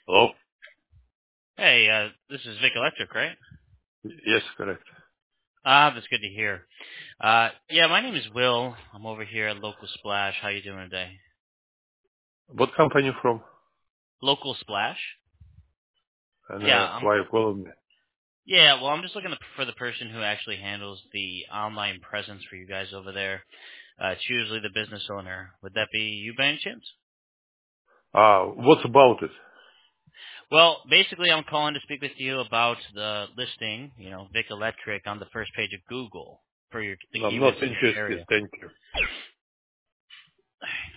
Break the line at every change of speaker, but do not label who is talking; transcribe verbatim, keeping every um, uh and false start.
Hello?
Hey, uh, this is Vic Electric, right?
Yes, correct.
Ah, that's good to hear. Uh, yeah, my name is Will. I'm over here at Local Splash. How you doing today?
What company you from?
Local Splash?
And
Yeah,
uh,
I'm.
why you calling me?
Yeah, well, I'm just looking for the person who actually handles the online presence for you guys over there. Uh, it's usually the business owner. Would that be you by any chance?
Ah, what about it?
Well, basically, I'm calling to speak with you about the listing, you know, Vic Electric on the first page of Google for your the
I'm not
units in your
interested,
area.
thank you.